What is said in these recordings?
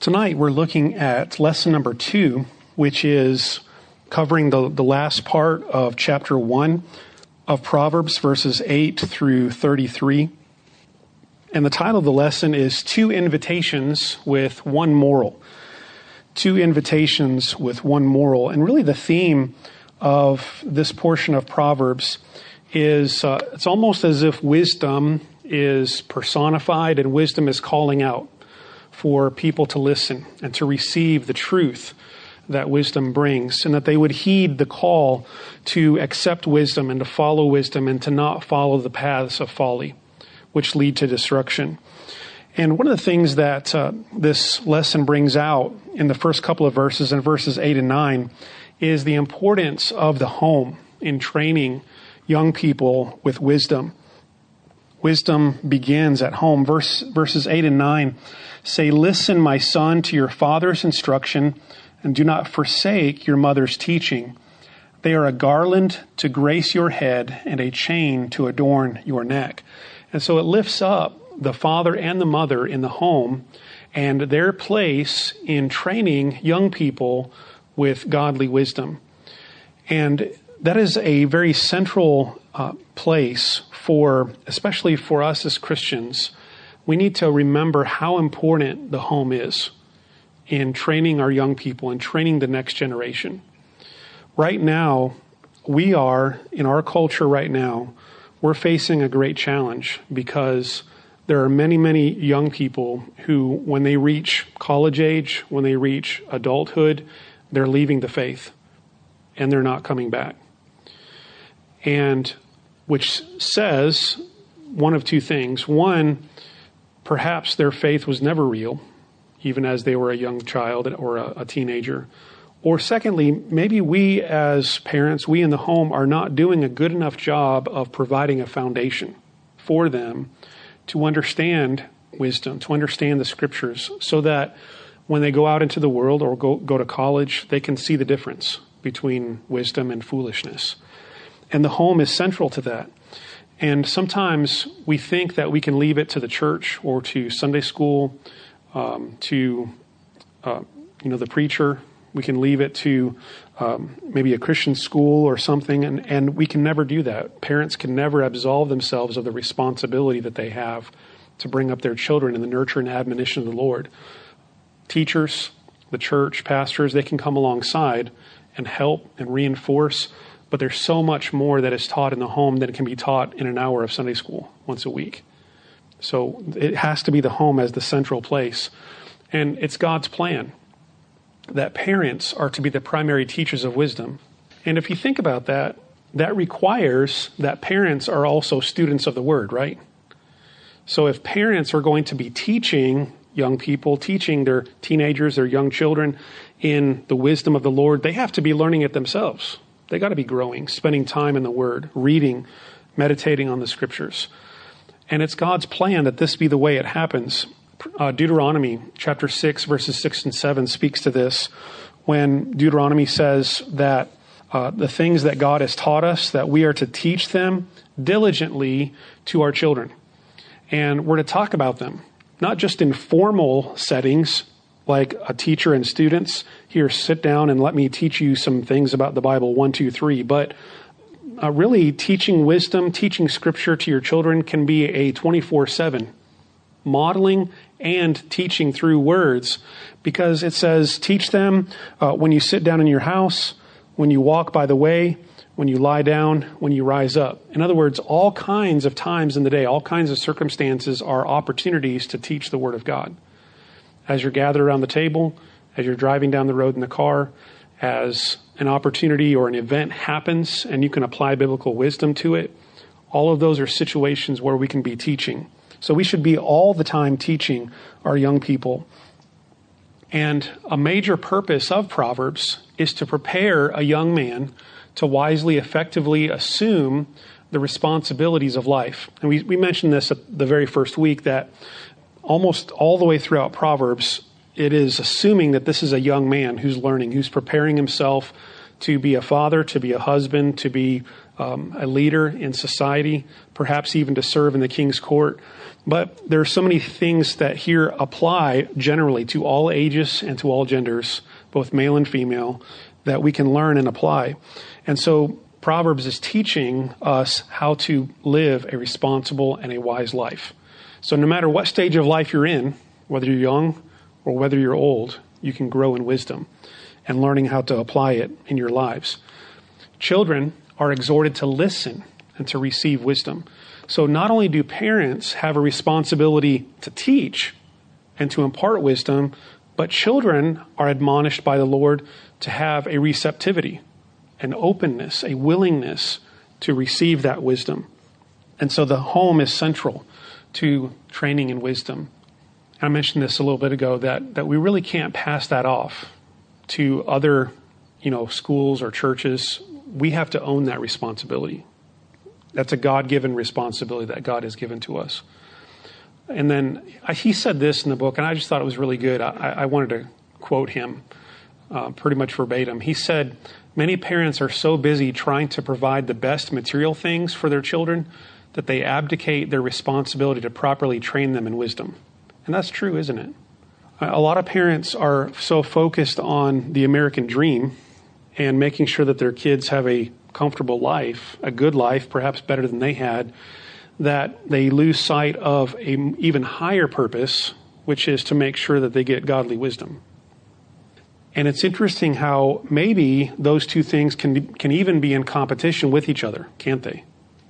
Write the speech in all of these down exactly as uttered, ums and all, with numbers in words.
Tonight we're looking at lesson number two, which is covering the, the last part of chapter one of Proverbs, verses eight through thirty-three. And the title of the lesson is Two Invitations with One Moral. Two invitations with one moral. And really the theme of this portion of Proverbs is, uh, it's almost as if wisdom is personified and wisdom is calling out for people to listen and to receive the truth that wisdom brings, and that they would heed the call to accept wisdom and to follow wisdom and to not follow the paths of folly, which lead to destruction. And one of the things that uh, this lesson brings out in the first couple of verses, in verses eight and nine, is the importance of the home in training young people with wisdom. Wisdom begins at home. Verse, verses eight and nine say, "Listen, my son, to your father's instruction, and do not forsake your mother's teaching. They are a garland to grace your head and a chain to adorn your neck." And so it lifts up the father and the mother in the home and their place in training young people with godly wisdom. And that is a very central uh, place for, especially for us as Christians. We need to remember how important the home is in training our young people and training the next generation. Right now, we are, in our culture right now, we're facing a great challenge because there are many, many young people who, when they reach college age, when they reach adulthood, they're leaving the faith and they're not coming back. And which says one of two things. One, perhaps their faith was never real, even as they were a young child or a, a teenager. Or secondly, maybe we as parents, we in the home, are not doing a good enough job of providing a foundation for them to understand wisdom, to understand the scriptures, so that when they go out into the world or go, go to college, they can see the difference between wisdom and foolishness. And the home is central to that. And sometimes we think that we can leave it to the church or to Sunday school, um, to uh, you know the preacher. We can leave it to um, maybe a Christian school or something, and, and we can never do that. Parents can never absolve themselves of the responsibility that they have to bring up their children in the nurture and admonition of the Lord. Teachers, the church, pastors, they can come alongside and help and reinforce, but there's so much more that is taught in the home than can be taught in an hour of Sunday school once a week. So it has to be the home as the central place. And it's God's plan that parents are to be the primary teachers of wisdom. And if you think about that, that requires that parents are also students of the word, right? So if parents are going to be teaching young people, teaching their teenagers, their young children in the wisdom of the Lord, they have to be learning it themselves. They got to be growing, spending time in the Word, reading, meditating on the Scriptures. And it's God's plan that this be the way it happens. Uh, Deuteronomy chapter six, verses six and seven speaks to this, when Deuteronomy says that uh, the things that God has taught us, that we are to teach them diligently to our children. And we're to talk about them, not just in formal settings, like a teacher and students, here, sit down and let me teach you some things about the Bible, one, two, three. But uh, really teaching wisdom, teaching scripture to your children can be a twenty-four seven modeling and teaching through words, because it says, teach them uh, when you sit down in your house, when you walk by the way, when you lie down, when you rise up. In other words, all kinds of times in the day, all kinds of circumstances are opportunities to teach the Word of God. As you're gathered around the table, as you're driving down the road in the car, as an opportunity or an event happens and you can apply biblical wisdom to it, all of those are situations where we can be teaching. So we should be all the time teaching our young people. And a major purpose of Proverbs is to prepare a young man to wisely, effectively assume the responsibilities of life. And we, we mentioned this at the very first week, that almost all the way throughout Proverbs, it is assuming that this is a young man who's learning, who's preparing himself to be a father, to be a husband, to be um, a leader in society, perhaps even to serve in the king's court. But there are so many things that here apply generally to all ages and to all genders, both male and female, that we can learn and apply. And so Proverbs is teaching us how to live a responsible and a wise life. So no matter what stage of life you're in, whether you're young or whether you're old, you can grow in wisdom and learning how to apply it in your lives. Children are exhorted to listen and to receive wisdom. So not only do parents have a responsibility to teach and to impart wisdom, but children are admonished by the Lord to have a receptivity, an openness, a willingness to receive that wisdom. And so the home is central to training in wisdom. I mentioned this a little bit ago, that, that we really can't pass that off to other, you know, schools or churches. We have to own that responsibility. That's a God-given responsibility that God has given to us. And then he said this in the book, and I just thought it was really good. I, I wanted to quote him uh, pretty much verbatim. He said, "Many parents are so busy trying to provide the best material things for their children that they abdicate their responsibility to properly train them in wisdom." And that's true, isn't it? A lot of parents are so focused on the American dream and making sure that their kids have a comfortable life, a good life, perhaps better than they had, that they lose sight of an even higher purpose, which is to make sure that they get godly wisdom. And it's interesting how maybe those two things can can even be in competition with each other, can't they?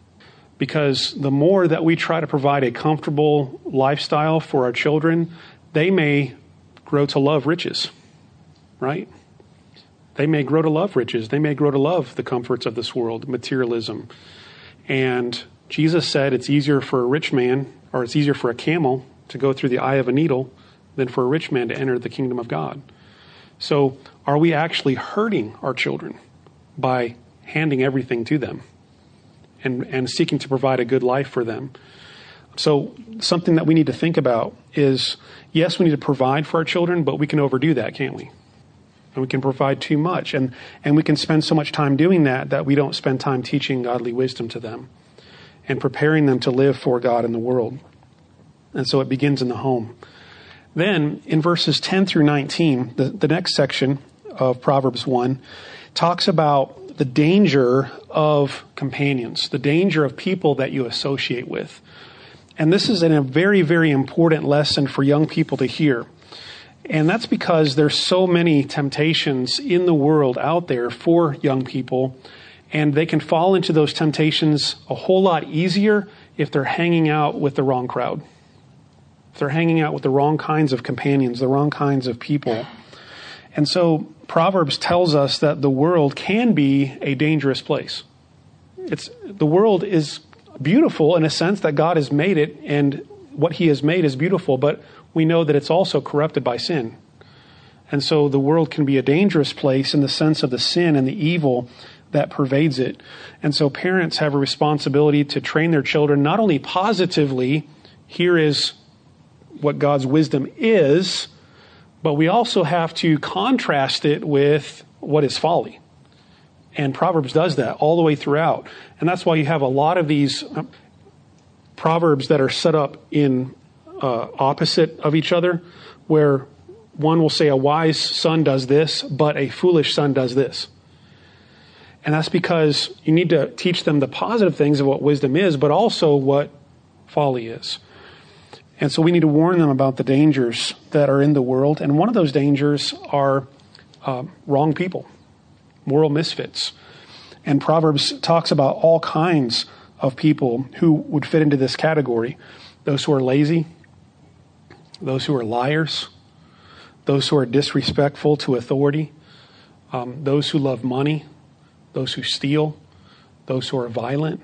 Because the more that we try to provide a comfortable lifestyle for our children, they may grow to love riches, right? They may grow to love riches. They may grow to love the comforts of this world, materialism. And Jesus said it's easier for a rich man, or it's easier for a camel to go through the eye of a needle than for a rich man to enter the kingdom of God. So are we actually hurting our children by handing everything to them and, and seeking to provide a good life for them? So something that we need to think about is, yes, we need to provide for our children, but we can overdo that, can't we? And we can provide too much. And, and we can spend so much time doing that that we don't spend time teaching godly wisdom to them and preparing them to live for God in the world. And so it begins in the home. Then in verses ten through nineteen, the, the next section of Proverbs one talks about the danger of companions, the danger of people that you associate with. And this is a very, very important lesson for young people to hear. And that's because there's so many temptations in the world out there for young people, and they can fall into those temptations a whole lot easier if they're hanging out with the wrong crowd. If they're hanging out with the wrong kinds of companions, the wrong kinds of people. And so Proverbs tells us that the world can be a dangerous place. It's the world is beautiful in a sense that God has made it, and what he has made is beautiful, but we know that it's also corrupted by sin. And so the world can be a dangerous place in the sense of the sin and the evil that pervades it. And so parents have a responsibility to train their children not only positively, here is what God's wisdom is, but we also have to contrast it with what is folly. And Proverbs does that all the way throughout. And that's why you have a lot of these Proverbs that are set up in uh, opposite of each other, where one will say a wise son does this, but a foolish son does this. And that's because you need to teach them the positive things of what wisdom is, but also what folly is. And so we need to warn them about the dangers that are in the world. And one of those dangers are uh, wrong people, moral misfits. And Proverbs talks about all kinds of people who would fit into this category. Those who are lazy, those who are liars, those who are disrespectful to authority, um, those who love money, those who steal, those who are violent.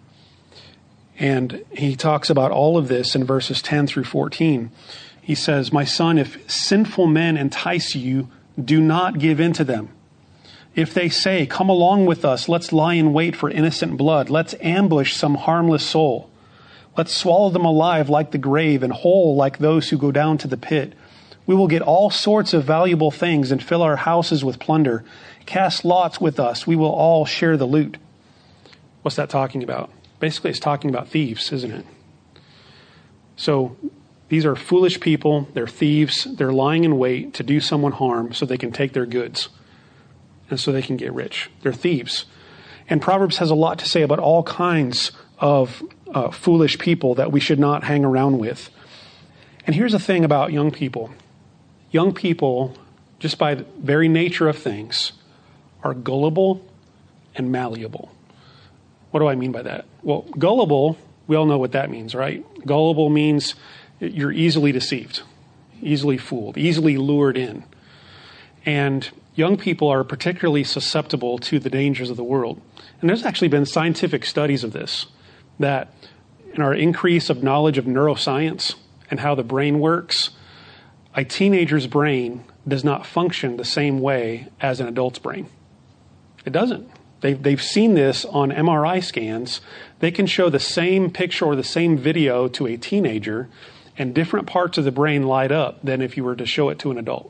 And he talks about all of this in verses ten through fourteen. He says, "My son, if sinful men entice you, do not give in to them. If they say, 'Come along with us, let's lie in wait for innocent blood. Let's ambush some harmless soul. Let's swallow them alive like the grave and whole like those who go down to the pit. We will get all sorts of valuable things and fill our houses with plunder. Cast lots with us. We will all share the loot.'" What's that talking about? Basically, it's talking about thieves, isn't it? So these are foolish people. They're thieves. They're lying in wait to do someone harm so they can take their goods and so they can get rich. They're thieves. And Proverbs has a lot to say about all kinds of uh, foolish people that we should not hang around with. And here's the thing about young people. Young people, just by the very nature of things, are gullible and malleable. What do I mean by that? Well, gullible, we all know what that means, right? Gullible means you're easily deceived, easily fooled, easily lured in. And young people are particularly susceptible to the dangers of the world. And there's actually been scientific studies of this, that in our increase of knowledge of neuroscience and how the brain works, a teenager's brain does not function the same way as an adult's brain. It doesn't. They've, they've seen this on M R I scans. They can show the same picture or the same video to a teenager, and different parts of the brain light up than if you were to show it to an adult.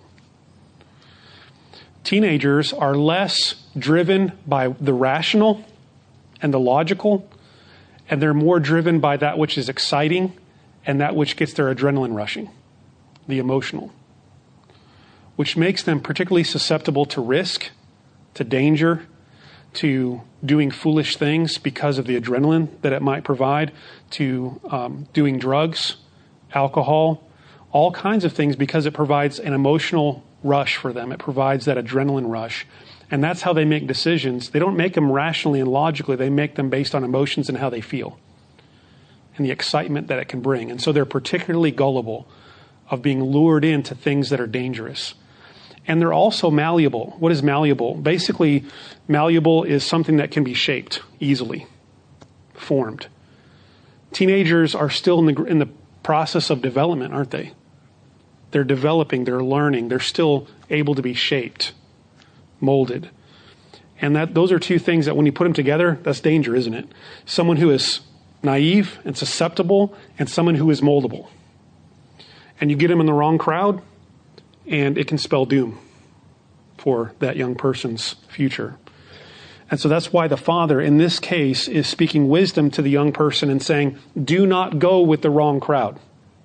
Teenagers are less driven by the rational and the logical, and they're more driven by that which is exciting and that which gets their adrenaline rushing, the emotional, which makes them particularly susceptible to risk, to danger, to doing foolish things because of the adrenaline that it might provide, to um, doing drugs, alcohol, all kinds of things, because it provides an emotional rush for them. It provides that adrenaline rush. And that's how they make decisions. They don't make them rationally and logically. They make them based on emotions and how they feel and the excitement that it can bring. And so they're particularly gullible of being lured into things that are dangerous. And they're also malleable. What is malleable? Basically, malleable is something that can be shaped easily, formed. Teenagers are still in the, in the process of development, aren't they? They're developing, they're learning, they're still able to be shaped, molded. And that those are two things that when you put them together, that's danger, isn't it? Someone who is naive and susceptible, and someone who is moldable. And you get them in the wrong crowd, and it can spell doom for that young person's future. And so that's why the father, in this case, is speaking wisdom to the young person and saying, do not go with the wrong crowd.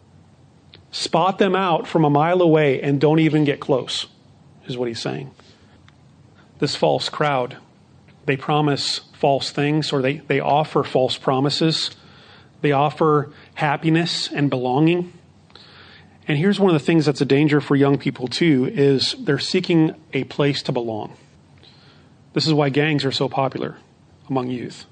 Spot them out from a mile away and don't even get close, is what he's saying. This false crowd, they promise false things, or they, they offer false promises. They offer happiness and belonging. And here's one of the things that's a danger for young people too, is they're seeking a place to belong. This is why gangs are so popular among youth.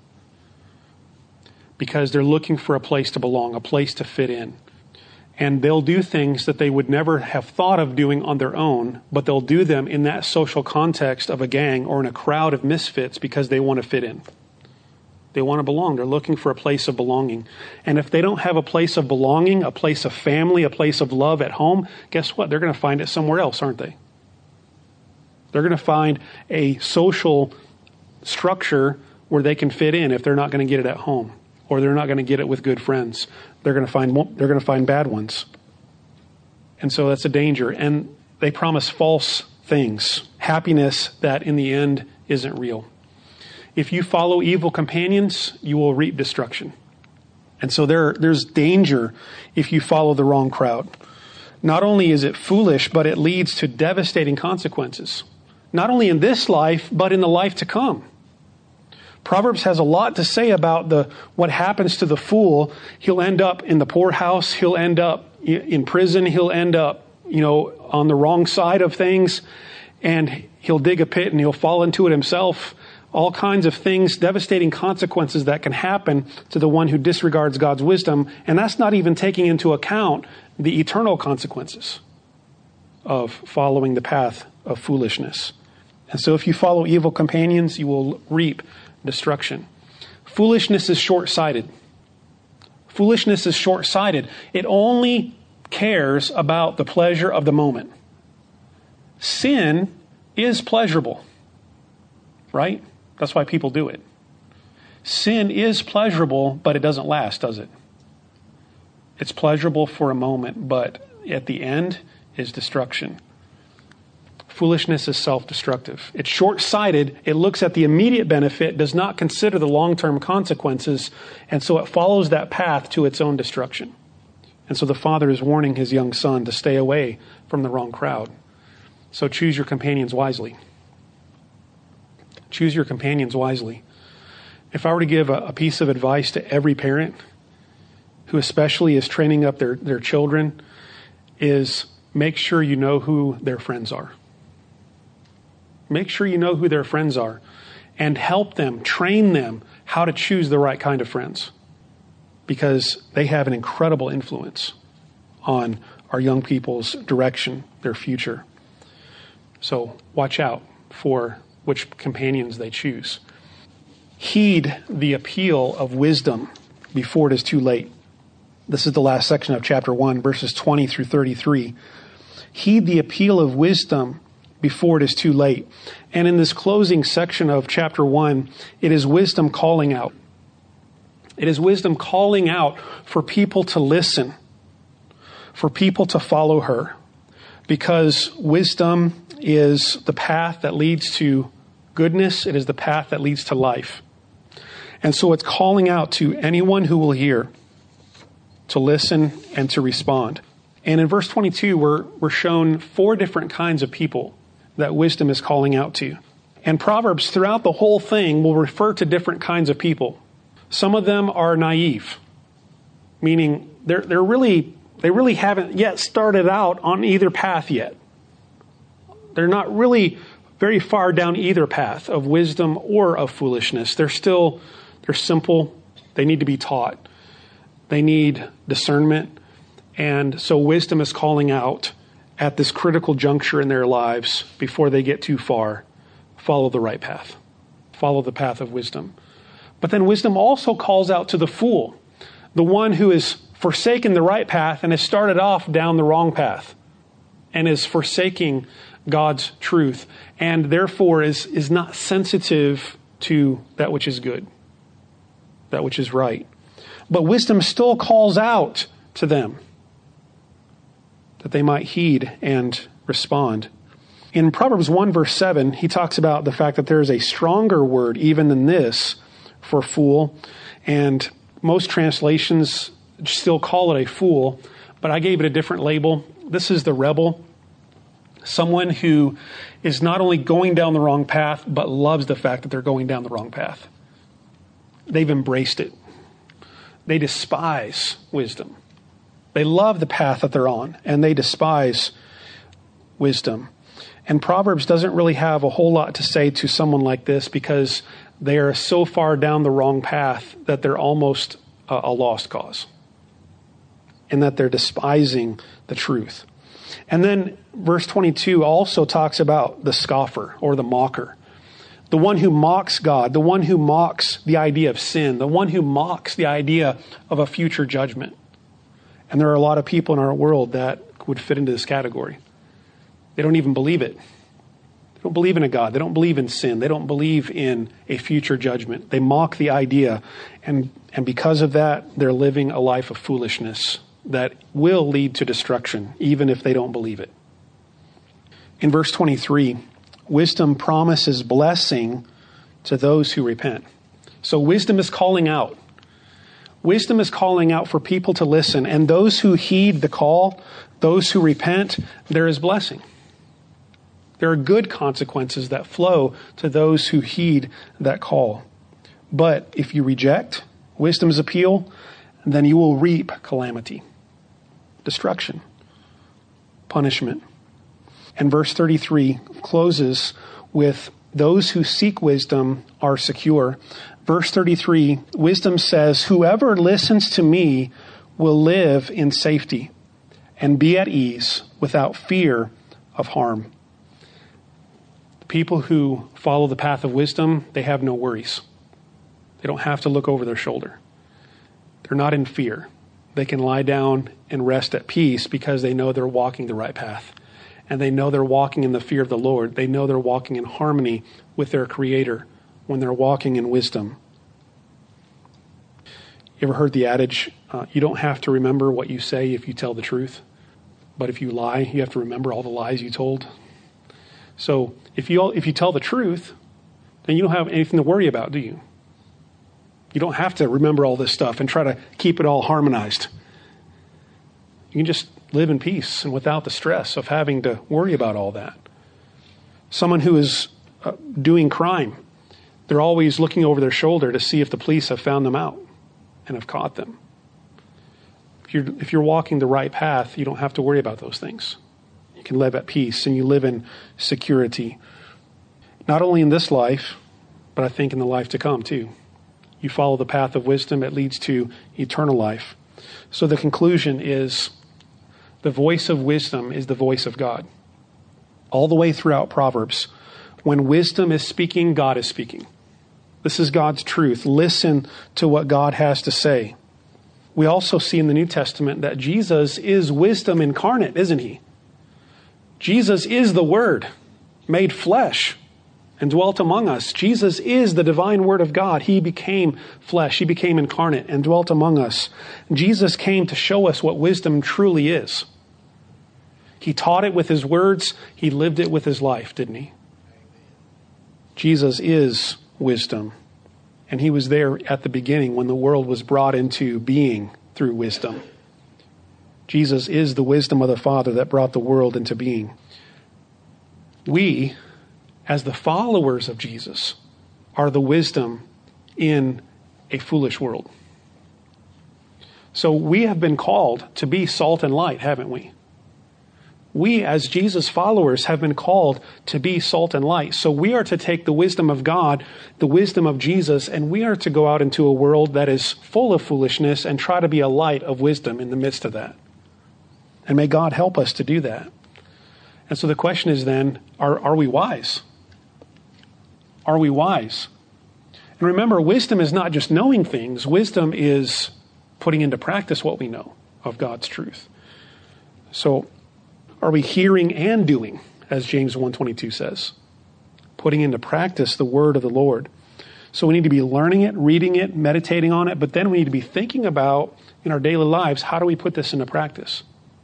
Because they're looking for a place to belong, a place to fit in. And they'll do things that they would never have thought of doing on their own, but they'll do them in that social context of a gang or in a crowd of misfits because they want to fit in. They want to belong. They're looking for a place of belonging. And if they don't have a place of belonging, a place of family, a place of love at home, guess what? They're going to find it somewhere else, aren't they? They're going to find a social structure where they can fit in if they're not going to get it at home, or they're not going to get it with good friends. They're going to find they're going to find bad ones. And so that's a danger. And they promise false things, happiness that in the end isn't real. If you follow evil companions, you will reap destruction. And so there, there's danger if you follow the wrong crowd. Not only is it foolish, but it leads to devastating consequences. Not only in this life, but in the life to come. Proverbs has a lot to say about the what happens to the fool. He'll end up in the poorhouse. He'll end up in prison. He'll end up, you know, on the wrong side of things. And he'll dig a pit and he'll fall into it himself. All kinds of things, devastating consequences that can happen to the one who disregards God's wisdom. And that's not even taking into account the eternal consequences of following the path of foolishness. And so if you follow evil companions, you will reap destruction. Foolishness is short-sighted. Foolishness is short-sighted. It only cares about the pleasure of the moment. Sin is pleasurable, right? That's why people do it. Sin is pleasurable, but it doesn't last, does it? It's pleasurable for a moment, but at the end is destruction. Foolishness is self-destructive. It's short-sighted. It looks at the immediate benefit, does not consider the long-term consequences, and so it follows that path to its own destruction. And so the father is warning his young son to stay away from the wrong crowd. So choose your companions wisely. Choose your companions wisely. If I were to give a, a piece of advice to every parent who especially is training up their, their children, is make sure you know who their friends are. Make sure you know who their friends are and help them, train them how to choose the right kind of friends, because they have an incredible influence on our young people's direction, their future. So watch out for which companions they choose. Heed the appeal of wisdom before it is too late. This is the last section of chapter one, verses twenty through thirty-three. Heed the appeal of wisdom before it is too late. And in this closing section of chapter one, it is wisdom calling out. It is wisdom calling out for people to listen, for people to follow her, because wisdom is the path that leads to goodness. It is the path that leads to life. And so it's calling out to anyone who will hear to listen and to respond. And in verse twenty-two, we're, we're shown four different kinds of people that wisdom is calling out to. And Proverbs throughout the whole thing will refer to different kinds of people. Some of them are naive, meaning they're, they're really, they really haven't yet started out on either path yet. They're not really very far down either path of wisdom or of foolishness. They're still, they're simple. They need to be taught. They need discernment. And so wisdom is calling out at this critical juncture in their lives before they get too far. Follow the right path. Follow the path of wisdom. But then wisdom also calls out to the fool, the one who has forsaken the right path and has started off down the wrong path and is forsaking God's truth and therefore is, is not sensitive to that which is good, that which is right. But wisdom still calls out to them that they might heed and respond. In Proverbs one verse seven, he talks about the fact that there is a stronger word even than this for fool. And most translations still call it a fool, but I gave it a different label. This is the rebel. Someone who is not only going down the wrong path, but loves the fact that they're going down the wrong path. They've embraced it. They despise wisdom. They love the path that they're on, and they despise wisdom. And Proverbs doesn't really have a whole lot to say to someone like this because they are so far down the wrong path that they're almost a, a lost cause, and that they're despising the truth. And then verse twenty-two also talks about the scoffer or the mocker. The one who mocks God, the one who mocks the idea of sin, the one who mocks the idea of a future judgment. And there are a lot of people in our world that would fit into this category. They don't even believe it. They don't believe in a God. They don't believe in sin. They don't believe in a future judgment. They mock the idea. And, and because of that, they're living a life of foolishness that will lead to destruction, even if they don't believe it. In verse twenty-three, wisdom promises blessing to those who repent. So wisdom is calling out. Wisdom is calling out for people to listen. And those who heed the call, those who repent, there is blessing. There are good consequences that flow to those who heed that call. But if you reject wisdom's appeal, then you will reap calamity, destruction, punishment. And verse thirty-three closes with those who seek wisdom are secure. Verse thirty-three, wisdom says, whoever listens to me will live in safety and be at ease without fear of harm. The people who follow the path of wisdom, they have no worries. They don't have to look over their shoulder. They're not in fear. They can lie down and rest at peace because they know they're walking the right path. And they know they're walking in the fear of the Lord. They know they're walking in harmony with their Creator when they're walking in wisdom. You ever heard the adage, uh, you don't have to remember what you say if you tell the truth, but if you lie, you have to remember all the lies you told. So if you if you tell the truth, then you don't have anything to worry about, do you? You don't have to remember all this stuff and try to keep it all harmonized. You can just live in peace and without the stress of having to worry about all that. Someone who is uh, doing crime, they're always looking over their shoulder to see if the police have found them out and have caught them. If you're, if you're walking the right path, you don't have to worry about those things. You can live at peace and you live in security. Not only in this life, but I think in the life to come too. You follow the path of wisdom, it leads to eternal life. So the conclusion is the voice of wisdom is the voice of God. All the way throughout Proverbs, when wisdom is speaking, God is speaking. This is God's truth. Listen to what God has to say. We also see in the New Testament that Jesus is wisdom incarnate, isn't he? Jesus is the Word made flesh and dwelt among us. Jesus is the divine Word of God. He became flesh. He became incarnate and dwelt among us. Jesus came to show us what wisdom truly is. He taught it with his words. He lived it with his life, didn't he? Jesus is wisdom. And he was there at the beginning when the world was brought into being through wisdom. Jesus is the wisdom of the Father that brought the world into being. We, as the followers of Jesus, are the wisdom in a foolish world. So we have been called to be salt and light, haven't we? We, as Jesus followers, have been called to be salt and light. So we are to take the wisdom of God, the wisdom of Jesus, and we are to go out into a world that is full of foolishness and try to be a light of wisdom in the midst of that. And may God help us to do that. And so the question is then, are, are we wise? Are we wise? And remember, wisdom is not just knowing things. Wisdom is putting into practice what we know of God's truth. So, are we hearing and doing, as James one twenty-two says? Putting into practice the word of the Lord. So we need to be learning it, reading it, meditating on it, but then we need to be thinking about, in our daily lives, how do we put this into practice?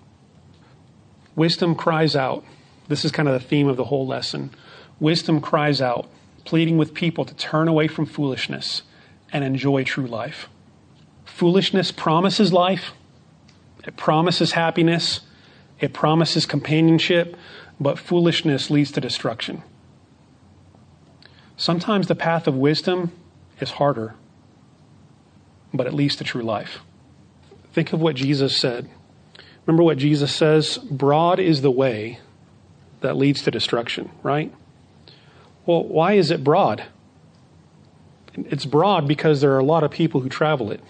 Wisdom cries out. This is kind of the theme of the whole lesson. Wisdom cries out, pleading with people to turn away from foolishness and enjoy true life. Foolishness promises life. It promises happiness. It promises companionship, but foolishness leads to destruction. Sometimes the path of wisdom is harder, but it leads to true life. Think of what Jesus said. Remember what Jesus says? Broad is the way that leads to destruction, right? Well, why is it broad? It's broad because there are a lot of people who travel it.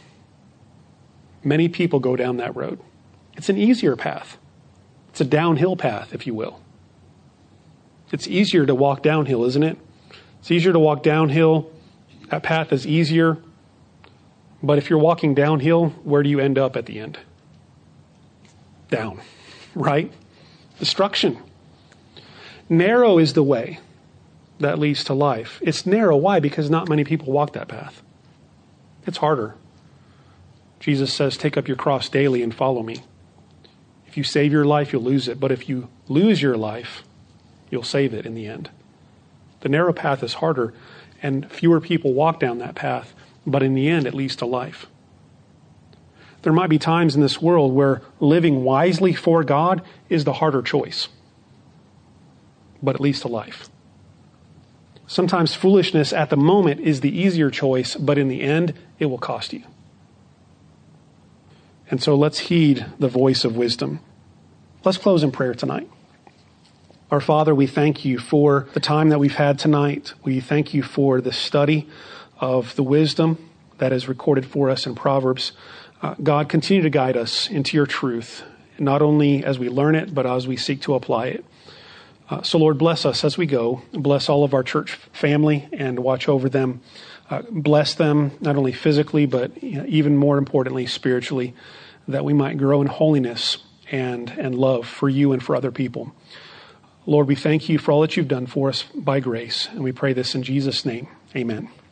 Many people go down that road. It's an easier path. It's a downhill path, if you will. It's easier to walk downhill, isn't it? It's easier to walk downhill. That path is easier. But if you're walking downhill, where do you end up at the end? Down, right? Destruction. Narrow is the way that leads to life. It's narrow. Why? Because not many people walk that path. It's harder. Jesus says, take up your cross daily and follow me. If you save your life, you'll lose it. But if you lose your life, you'll save it in the end. The narrow path is harder, and fewer people walk down that path. But in the end, it leads to life. There might be times in this world where living wisely for God is the harder choice. But it leads to life. Sometimes foolishness at the moment is the easier choice, but in the end, it will cost you. And so let's heed the voice of wisdom. Let's close in prayer tonight. Our Father, we thank you for the time that we've had tonight. We thank you for the study of the wisdom that is recorded for us in Proverbs. Uh, God, continue to guide us into your truth, not only as we learn it, but as we seek to apply it. Uh, so Lord, bless us as we go. Bless all of our church family and watch over them. Uh, bless them not only physically, but you know, even more importantly, spiritually, that we might grow in holiness and, and love for you and for other people. Lord, we thank you for all that you've done for us by grace, and we pray this in Jesus' name. Amen.